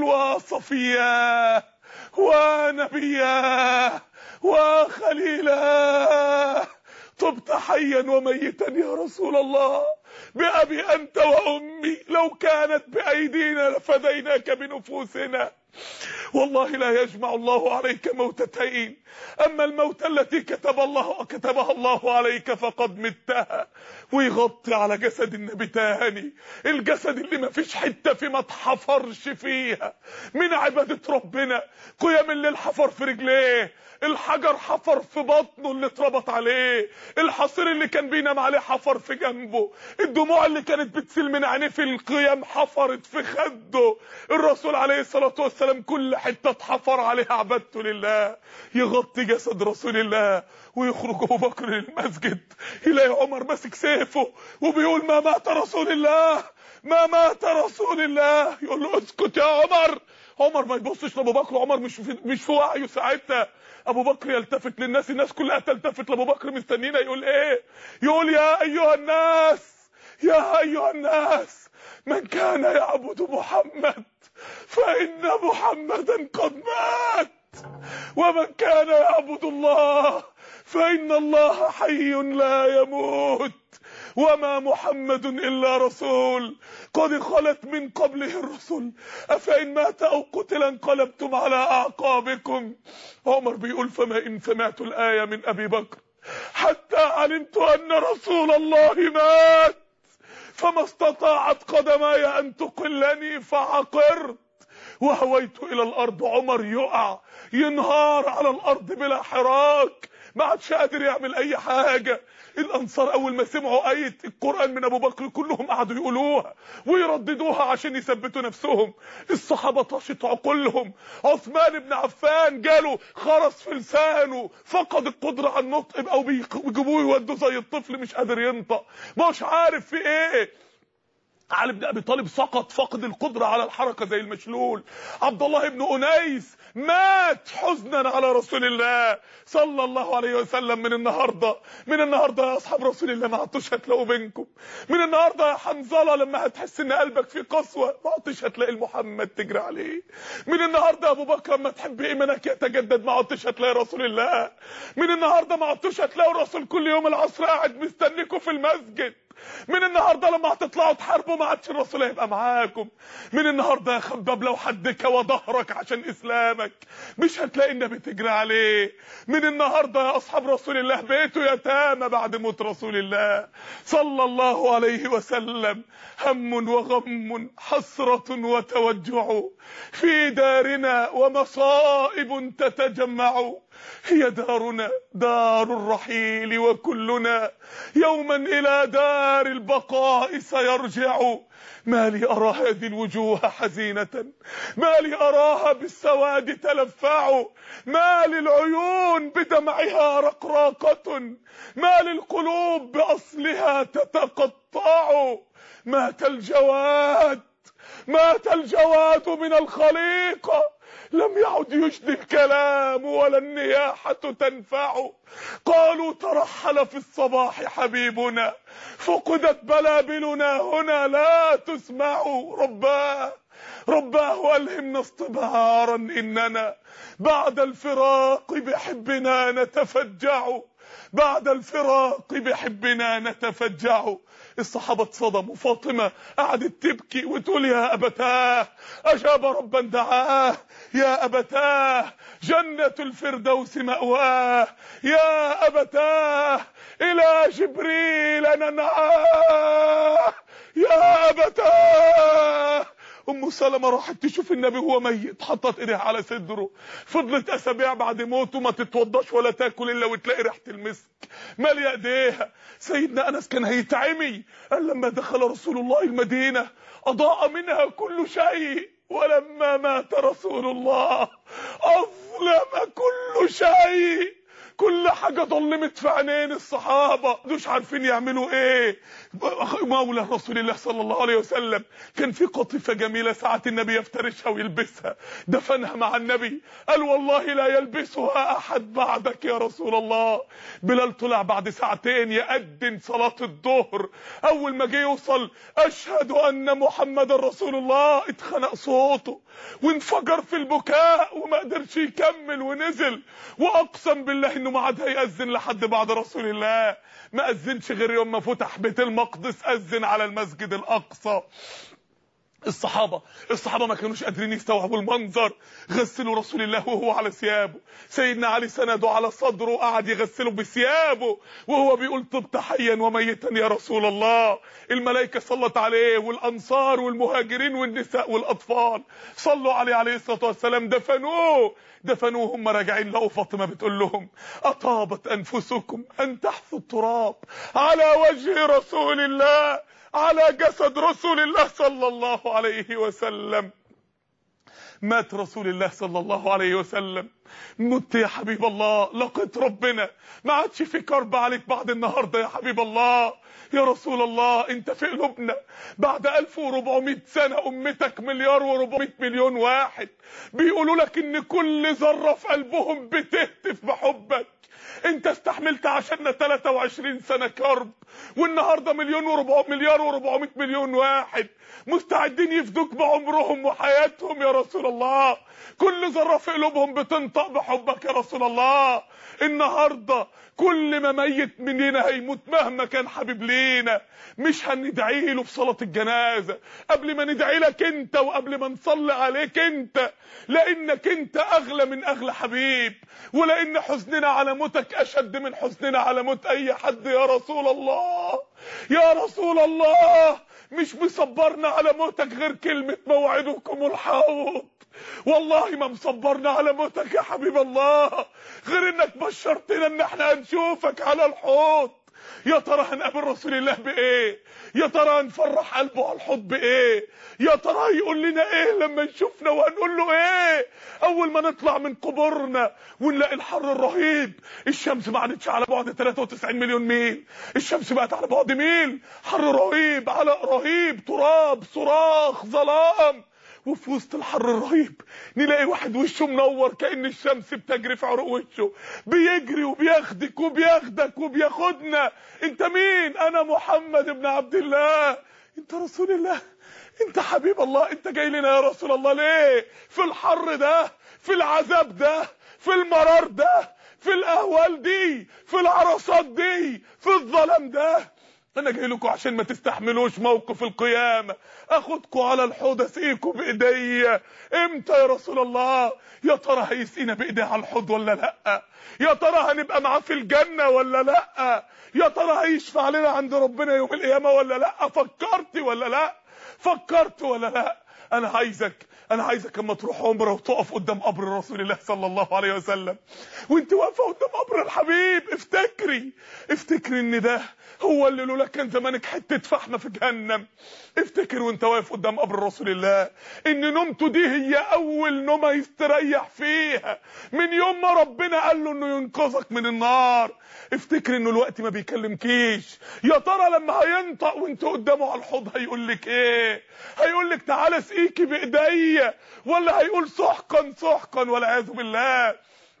وصفياه ونبياه وخليلاه، طبت حيا وميتا يا رسول الله، بأبي أنت وأمي، لو كانت بأيدينا لفديناك بنفوسنا. والله لا يجمع الله عليك موتتين، أما الموت التي كتب الله كتبها الله عليك فقد متها. ويغطي على جسد النبي تاني، الجسد اللي ما فيش حتة في ما اتحفرش فيها من عبادة ربنا. قيام الليل حفر في رجليه، الحجر حفر في بطنه اللي اتربط عليه، الحصير اللي كان بينام عليه حفر في جنبه، الدموع اللي كانت بتسيل من عينيه في القيام حفرت في خده. الرسول عليه الصلاة والسلام كل حتة اتحفر عليها عبادته لله. يغطي جسد رسول الله ويخرج ابو بكر للمسجد، يلاقي عمر ماسك سيفه وبيقول: ما مات رسول الله، ما مات رسول الله. يقول له: اسكت يا عمر. عمر ما يبصش لابو بكر، عمر مش في مش في وعيه ساعتها. ابو بكر يلتفت للناس، الناس كلها تلتفت لابو بكر مستنينا يقول ايه؟ يقول: يا ايها الناس، يا ايها الناس، من كان يعبد محمد فان محمدا قد مات، ومن كان يعبد الله فإن الله حي لا يموت، وما محمد إلا رسول قد خلت من قبله الرسل أفإن مات أو قتل انقلبتم على أعقابكم. عمر بيقول: فما إن سمعت الآية من أبي بكر حتى علمت أن رسول الله مات، فما استطاعت قدماي أن تقلني فعقرت وهويت إلى الأرض. عمر يقع ينهار على الأرض بلا حراك ما عادش قادر يعمل اي حاجة. الانصار اول ما سمعوا آية القرآن من ابو بكر كلهم قعدوا يقولوها ويرددوها عشان يثبتوا نفسهم. الصحابة طاشت عقولهم. عثمان بن عفان جاله خرس في لسانه، فقد القدرة على النطق، او بيجيبوه يودوه زي الطفل مش قادر ينطق، مش عارف في ايه. علي بن ابي طالب سقط، فقد القدرة على الحركة زي المشلول. عبد الله بن انيس مات حزنا على رسول الله صلى الله عليه وسلم. من النهارده من النهارده يا اصحاب رسول الله ما عدتوش هتلاقوا بينكم. من النهارده يا حنظله لما هتحس ان قلبك فيه قسوه ما عدتش هتلاقي محمد تجري عليه. من النهارده يا ابو بكر لما تحب ايمانك يتجدد ما عدتش هتلاقي رسول الله. من النهارده ما عدتوش هتلاقوا الرسول كل يوم العصر قاعد مستنيكم في المسجد. من النهارده لما هتطلعوا تحاربوا ما عادش الرسول هيبقى معاكم. من النهارده يا خباب لو حد كوى ظهرك عشان اسلامك مش هتلاقي النبي تجري عليه. من النهارده يا اصحاب رسول الله بيته يتامى بعد موت رسول الله صلى الله عليه وسلم. هم وغم حسرة وتوجع في دارنا ومصائب تتجمع. هي دارنا دار الرحيل وكلنا يوما إلى دار البقاء سيرجع. ما لي أرى هذه الوجوه حزينة، ما لي أراها بالسواد تلفع. ما للعيون بدمعها رقراقة، ما للقلوب بأصلها تتقطع. مات الجواد مات الجواد من الخليقة، لم يعد يجدي الكلام ولا النياحة تنفع. قالوا ترحل في الصباح حبيبنا، فقدت بلابلنا هنا لا تسمع. رباه رباه ألهمنا اصطبارا إننا بعد الفراق بحبنا نتفجع. بعد الفراق بحبنا نتفجع. الصحابة اتصدموا. فاطمة قعدت تبكي وتقول يا أبتاه أجاب ربا دعاه، يا أبتاه جنة الفردوس مأواه، يا أبتاه إلى جبريل ننعاه، يا أبتاه. ام سلمة راحت تشوف النبي وهو ميت، حطت ايديها على صدره، فضلت اسابيع بعد موته ما تتوضاش ولا تاكل الا وتلاقي ريحه المسك ماليه ايديها. سيدنا انس كان هيتعمي، قال لما دخل رسول الله المدينه اضاء منها كل شيء، ولما مات رسول الله اظلم كل شيء. كل حاجة ظلمت في عينين الصحابة، مش عارفين يعملوا ايه. مولى رسول الله صلى الله عليه وسلم كان في قطيفة جميلة ساعات النبي يفترشها ويلبسها، دفنها مع النبي، قال والله لا يلبسها احد بعدك يا رسول الله. بلال طلع بعد ساعتين يأذن صلاة الظهر، اول ما جه يوصل اشهد ان محمد رسول الله اتخنق صوته وانفجر في البكاء وما قدرش يكمل ونزل، واقسم بالله انه ما عاد هيأذن لحد بعد رسول الله. ما أذنش غير يوم ما فتح بيت المقدس، أذن على المسجد الأقصى. الصحابة الصحابة ما كانوش قادرين يستوعبوا المنظر. غسلوا رسول الله وهو على ثيابه، سيدنا علي سنده على صدره وقعد يغسله بثيابه وهو بيقول طبت حيا وميتا يا رسول الله. الملائكة صلت عليه، والأنصار والمهاجرين والنساء والأطفال صلوا عليه عليه الصلاة والسلام. دفنوه دفنوه هم راجعين لقوا فاطمة بتقول لهم أطابت أنفسكم أن تحثوا التراب على وجه رسول الله، على جسد رسول الله صلى الله عليه وسلم. مات رسول الله صلى الله عليه وسلم. مت يا حبيب الله، لقيت ربنا، ما عادش في كرب عليك بعد النهارده يا حبيب الله. يا رسول الله انت في قلوبنا. بعد ألف وأربعمائة سنة امتك مليار وأربعمائة مليون واحد بيقولوا لك ان كل ذرة في قلبهم بتهتف بحبك. انت استحملت عشاننا ثلاثة وعشرين سنة كرب، والنهارده مليون وربع مليار وأربعمائة مليون واحد مستعدين يفدوك بعمرهم وحياتهم يا رسول الله. كل ذرة في قلوبهم بتنطق بحبك يا رسول الله. النهارده كل ما ميت مننا هيموت مهما كان حبيب لينا مش هندعي له في صلاة الجنازة قبل ما ندعي لك انت وقبل ما نصلي عليك انت، لانك انت اغلى من اغلى حبيب، ولان حزننا على موتك اشد من حزننا على موت اي حد يا رسول الله. يا رسول الله مش مصبرنا على موتك غير كلمة موعدكم الحوض. والله ما مصبرنا على موتك يا حبيب الله غير انك بشرتنا ان احنا هنشوفك على الحوض. يا ترى هنقابل رسول الله بايه؟ يا ترى هنفرح قلبه على الحوض بايه؟ يا ترى يقول لنا ايه لما نشوفنا وهنقول له ايه اول ما نطلع من قبورنا ونلاقي الحر الرهيب؟ الشمس ما عادتش على بعد ثلاثة وتسعين مليون ميل، الشمس بقت على بعد ميل، حر رهيب، علق رهيب، تراب، صراخ، ظلام. وفي وسط الحر الرهيب نلاقي واحد وشه منور كأن الشمس بتجري في عروق وشه، بيجري وبياخدك وبياخدك وبياخدنا. انت مين؟ انا محمد بن عبد الله. انت رسول الله، انت حبيب الله، انت جاي لنا يا رسول الله ليه؟ في الحر ده، في العذاب ده، في المرار ده، في الاهوال دي، في العرصات دي، في الظلام ده. انا جاي لكم عشان ما تستحملوش موقف القيامه، اخدكم على الحوض اسقيكم بايديا. امتى يا رسول الله؟ يا ترى هيسقينا بايديه على الحوض ولا لا؟ يا ترى هنبقى معاه في الجنه ولا لا؟ يا ترى هيشفع لنا عند ربنا يوم القيامه ولا لا؟ فكرت ولا لا؟ فكرت ولا لا؟ انا عايزك انا عايزك اما تروح عمره وتقف قدام قبر رسول الله صلى الله عليه وسلم، وانت واقفه قدام قبر الحبيب، افتكري افتكري ان ده هو اللي لولا كان زمانك حته فحمه في جهنم. افتكر وانت واقف قدام قبر رسول الله ان نومته دي هي اول نومه يستريح فيها من يوم ما ربنا قال له انه ينقذك من النار. افتكر انه الوقت ما بيكلمكيش. يا ترى لما هينطق وانت قدامه على الحوض هيقول لك ايه؟ هيقول لك تعالى اسقيكي بايديا، ولا هيقول سحقا سحقا والعياذ بالله؟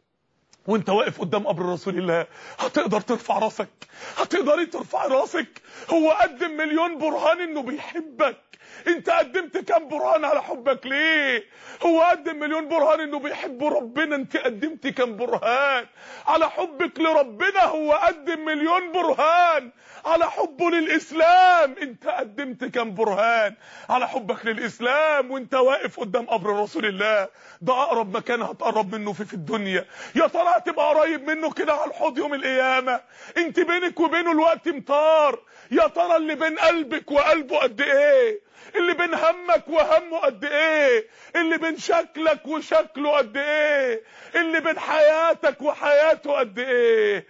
وانت واقف قدام قبر رسول الله هتقدر ترفع راسك؟ هتقدري ترفعي راسك؟ هو قدم مليون برهان انه بيحبك، انت قدمت كام برهان على حبك ليه؟ هو قدم مليون برهان انه بيحب ربنا، انت قدمت كام برهان على حبك لربنا؟ هو قدم مليون برهان على حبه للاسلام، انت قدمت كام برهان على حبك للاسلام وانت واقف قدام قبر رسول الله؟ ده اقرب مكان هتقرب منه في في الدنيا. يا ترى هتبقى قريب منه كده على الحوض يوم القيامه؟ انت بينك وبينه الوقت مطار. يا ترى اللي بين قلبك وقلبه قد ايه؟ اللي بين همك وهمه قد ايه؟ اللي بين شكلك وشكله قد ايه؟ اللي بين حياتك وحياته قد ايه؟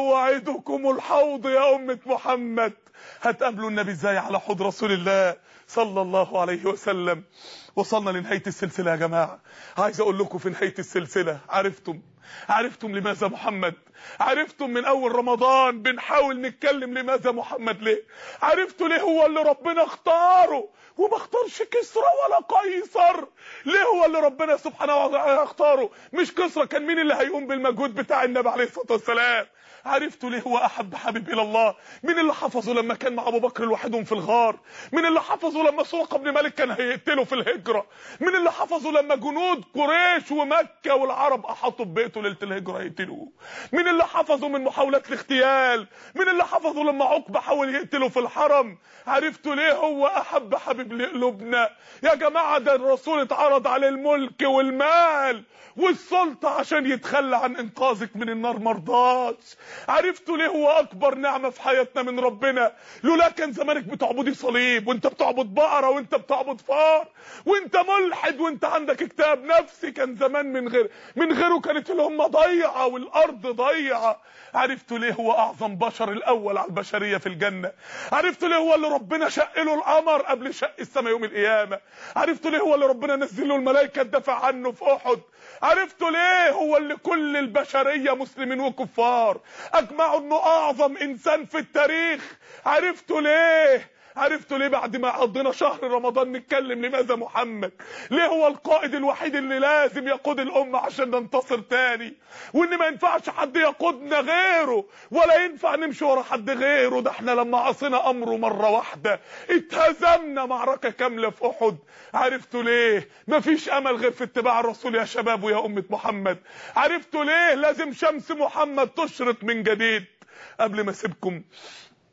موعدكم الحوض يا أمة محمد. هتقابلوا النبي ازاي على حوض رسول الله صلى الله عليه وسلم؟ وصلنا لنهاية السلسلة يا جماعة. عايز اقول لكم في نهاية السلسلة، عرفتم عرفتم لماذا محمد؟ عرفتم من اول رمضان بنحاول نتكلم لماذا محمد ليه؟ عرفتوا ليه هو اللي ربنا اختاره وما اختارش كسرى ولا قيصر؟ ليه هو اللي ربنا سبحانه وتعالى اختاره مش كسرى؟ كان مين اللي هيقوم بالمجهود بتاع النبي عليه الصلاة والسلام؟ عرفتوا ليه هو احب حبيب الى الله؟ مين اللي حفظه لما كان مع ابو بكر لوحدهم في الغار؟ مين اللي حفظه لما سراقة بن مالك كان هيقتله في الهجرة؟ مين اللي حفظه لما جنود قريش ومكة والعرب احاطوا ببيته ليلة الهجرة يقتلوه؟ مين اللي حفظه من محاولات الاغتيال؟ مين اللي حفظه لما عقبة حاول يقتله في الحرم؟ عرفتوا ليه هو احب حبيب لقلوبنا يا جماعة؟ ده الرسول اتعرض عليه الملك والمال والسلطة عشان يتخلى عن انقاذك من النار، مرضاش. عرفتوا ليه هو اكبر نعمة في حياتنا من ربنا؟ لولا كان زمانك بتعبدي صليب وانت بتعبد بقرة وانت بتعبد فار وانت ملحد وانت عندك اكتئاب نفسي. كان زمان من غير من غيره كانت الامة ضيعة والارض ضيعة. عرفتوا ليه هو اعظم بشر الاول على البشرية في الجنة؟ عرفتوا ليه هو اللي ربنا شق له القمر قبل شق السماء يوم القيامة؟ عرفتوا ليه هو اللي ربنا نزل له الملائكة تدافع عنه في احد؟ عرفتوا ليه هو اللي كل البشرية مسلمين وكفار اجمعوا انه اعظم انسان في التاريخ؟ عرفتوا ليه؟ عرفتوا ليه بعد ما قضينا شهر رمضان نتكلم لماذا محمد؟ ليه هو القائد الوحيد اللي لازم يقود الامة عشان ننتصر تاني، وان ما ينفعش حد يقودنا غيره ولا ينفع نمشي ورا حد غيره؟ ده احنا لما عصينا امره مرة واحدة اتهزمنا معركة كاملة في احد. عرفتوا ليه مفيش امل غير في اتباع الرسول يا شباب ويا امة محمد؟ عرفتوا ليه لازم شمس محمد تشرق من جديد؟ قبل ما اسيبكم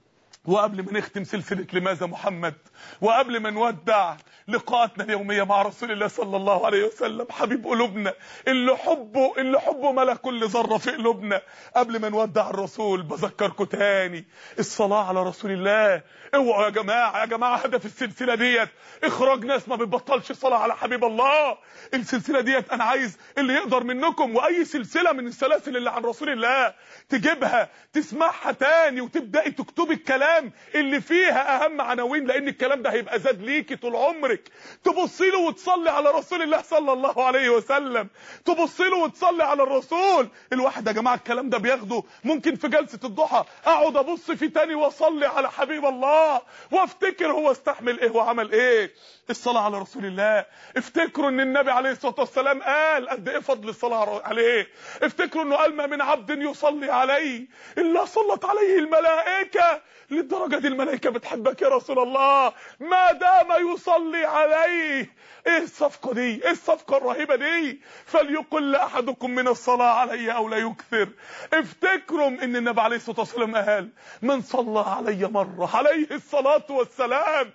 وقبل ما نختم سلسلة لماذا محمد، وقبل ما نودع لقاءاتنا اليومية مع رسول الله صلى الله عليه وسلم حبيب قلوبنا اللي حبه اللي حبه ملا كل ذرة في قلوبنا، قبل ما نودع الرسول بذكركم تاني الصلاة على رسول الله. اوعوا يا جماعة، يا جماعة هدف السلسلة ديت اخراج ناس ما بتبطلش صلاة على حبيب الله. السلسلة ديت انا عايز اللي يقدر منكم، واي سلسلة من السلاسل اللي عن رسول الله تجيبها تسمعها تاني وتبدأي تكتبي الكلام اللي فيها اهم عناوين، لان الكلام ده هيبقى زاد ليكي طول عمرك. تبصي له وتصلي على رسول الله صلى الله عليه وسلم، تبصي له وتصلي على الرسول. الواحد يا جماعة الكلام ده بياخده ممكن في جلسة الضحى اقعد ابص فيه تاني واصلي على حبيب الله وافتكر هو استحمل ايه وعمل ايه. الصلاة على رسول الله، افتكروا ان النبي عليه الصلاة والسلام قال قد ايه فضل الصلاة عليه. افتكروا انه قال ما من عبد يصلي عليه الا صلت عليه الملائكة. للدرجة دي الملائكة بتحبك يا رسول الله ما دام يصلي عليه. ايه الصفقة دي، ايه الصفقة الرهيبة دي؟ فليقل احدكم من الصلاة علي او لا يكثر. افتكروا ان النبي عليه الصلاة والسلام قال من صلى علي مرة عليه الصلاة والسلام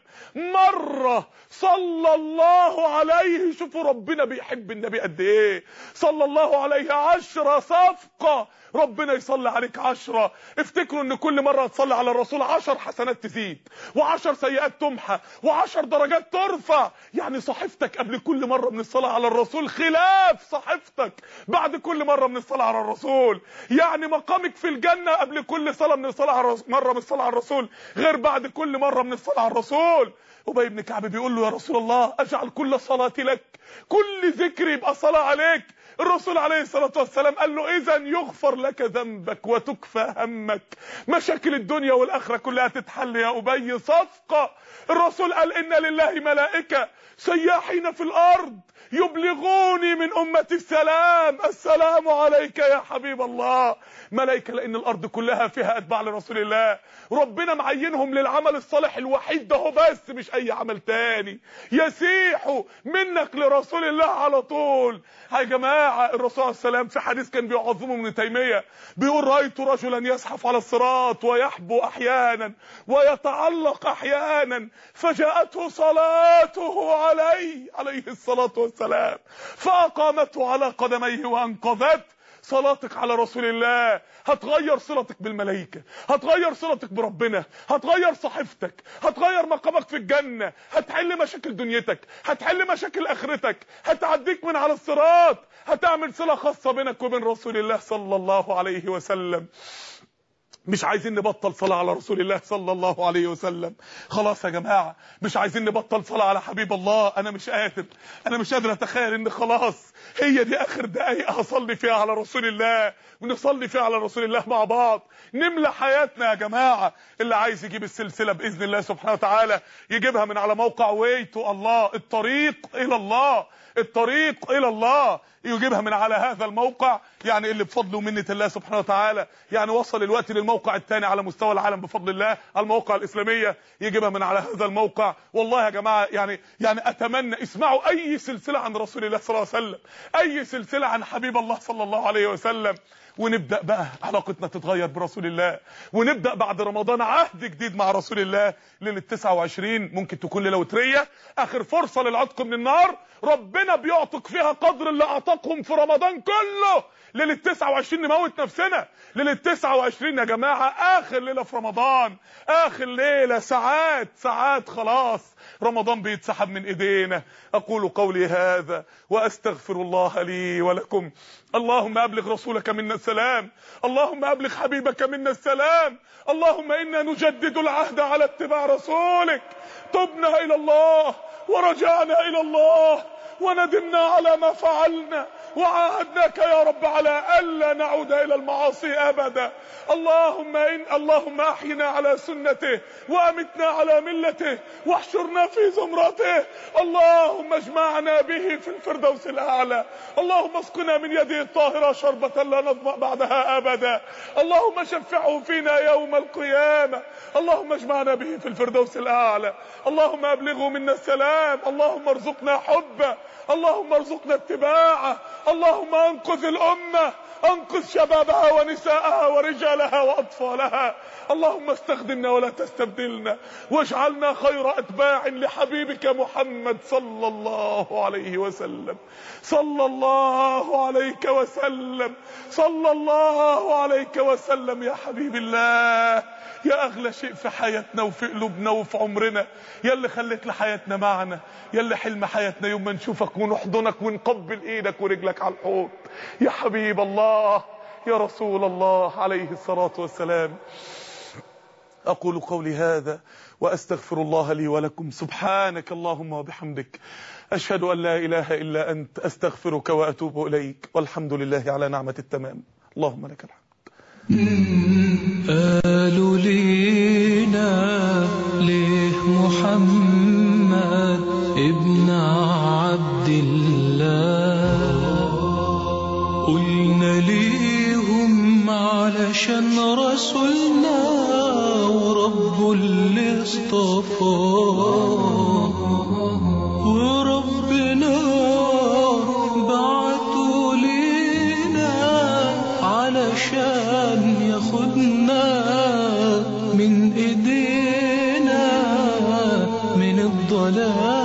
مرة صلى الله عليه. شوفوا ربنا بيحب النبي قد ايه، صلى الله عليه عشرة صفقة ربنا يصلي عليك عشرة. افتكروا ان كل مرة تصلي على الرسول عشر حسنات تزيد وعشر سيئات تمحى وعشر درجات ترفع. يعني صحيفتك قبل كل مرة من الصلاة على الرسول خلاف صحيفتك بعد كل مرة من الصلاة على الرسول. يعني مقامك في الجنة قبل كل صلاة من الصلاة على الرسول، مرة من الصلاة على الرسول غير بعد كل مرة من الصلاة على الرسول. أبي بن كعب بيقول له يا رسول الله اجعل كل صلاتي لك، كل ذكر يبقى صلاة عليك. الرسول عليه الصلاة والسلام قال له اذا يغفر لك ذنبك وتكفى همك، مشاكل الدنيا والاخرة كلها تتحل يا ابي. صفقة. الرسول قال ان لله ملائكة سياحين في الارض يبلغوني من امتي السلام، السلام عليك يا حبيب الله. ملائكة لان الارض كلها فيها اتباع لرسول الله، ربنا معينهم للعمل الصالح الوحيد ده بس مش اي عمل تاني، يسيحوا منك لرسول الله على طول. يا جماعة الرسول عليه السلام في حديث كان بيعظمه ابن تيمية بيقول رأيت رجلا يزحف على الصراط ويحبو احيانا ويتعلق احيانا فجاءته صلاته عليه عليه الصلاة والسلام فاقامته على قدميه وانقذته. صلاتك على رسول الله هتغير صلتك بالملائكة، هتغير صلتك بربنا، هتغير صحيفتك، هتغير مقامك في الجنة، هتحل مشاكل دنيتك، هتحل مشاكل اخرتك، هتعديك من على الصراط، هتعمل صلة خاصة بينك وبين رسول الله صلى الله عليه وسلم. مش عايزين نبطل صلاة على رسول الله صلى الله عليه وسلم. خلاص يا جماعة مش عايزين نبطل صلاة على حبيب الله. انا مش قادر انا مش قادر اتخيل ان خلاص هي دي اخر دقايق هصلي فيها على رسول الله ونصلي فيها على رسول الله مع بعض، نملى حياتنا يا جماعة. اللي عايز يجيب السلسلة باذن الله سبحانه وتعالى يجيبها من على موقع ويتو الله، الطريق الى الله، الطريق الى الله، يجيبها من على هذا الموقع. يعني اللي بفضل ومنة الله سبحانه وتعالى يعني وصل الوقت للموقع الثاني على مستوى العالم بفضل الله، الموقع الإسلامية، يجيبها من على هذا الموقع. والله يا جماعة يعني يعني اتمنى اسمعوا اي سلسلة عن رسول الله صلى الله عليه وسلم، اي سلسلة عن حبيب الله صلى الله عليه وسلم، ونبدأ بقى علاقتنا تتغير برسول الله، ونبدأ بعد رمضان عهد جديد مع رسول الله. ليلة تسعة وعشرين ممكن تكون ليلة وترية، اخر فرصة للعتق من النار، ربنا بيعتق فيها قدر اللي اعتقهم في رمضان كله. ليلة تسعة وعشرين نموت نفسنا، ليلة تسعة وعشرين يا جماعة اخر ليلة في رمضان، اخر ليلة، ساعات ساعات خلاص رمضان بيتسحب من ايدينا. اقول قولي هذا واستغفر الله لي ولكم. اللهم ابلغ رسولك منا السلام، اللهم ابلغ حبيبك منا السلام، اللهم انا نجدد العهد على اتباع رسولك. تبنا الى الله ورجعنا الى الله وندمنا على ما فعلنا وعاهدناك يا رب على الا نعود الى المعاصي ابدا. اللهم ان اللهم احينا على سنته وامتنا على ملته واحشرنا في زمرته. اللهم اجمعنا به في الفردوس الاعلى. اللهم اسقنا من يده الطاهره شربة لا نظمأ بعدها ابدا. اللهم شفعه فينا يوم القيامة. اللهم اجمعنا به في الفردوس الاعلى. اللهم ابلغه منا السلام. اللهم ارزقنا حبه، اللهم ارزقنا اتباعه، اللهم انقذ الأمة، انقذ شبابها ونساءها ورجالها وأطفالها. اللهم استخدمنا ولا تستبدلنا، واجعلنا خير أتباع لحبيبك محمد صلى الله عليه وسلم. صلى الله عليك وسلم، صلى الله عليك وسلم يا حبيب الله، يا أغلى شيء في حياتنا وفي قلوبنا وفي عمرنا، يا اللي خليت لحياتنا معنى، يا اللي حلم حياتنا يوم ما نشوفك ونحضنك ونقبل ايدك ورجلك على الحوض. يا حبيب الله، يا رسول الله عليه الصلاة والسلام. أقول قولي هذا وأستغفر الله لي ولكم. سبحانك اللهم وبحمدك، أشهد أن لا إله إلا أنت، أستغفرك وأتوب إليك، والحمد لله على نعمة التمام. اللهم لك الحمد. قالوا لينا ليه محمد ابن عبد الله، قلنا ليهم علشان رسولنا ورب اللي اصطفاه، وربنا بعته لينا علشان ياخدنا من ايدينا من الضلال.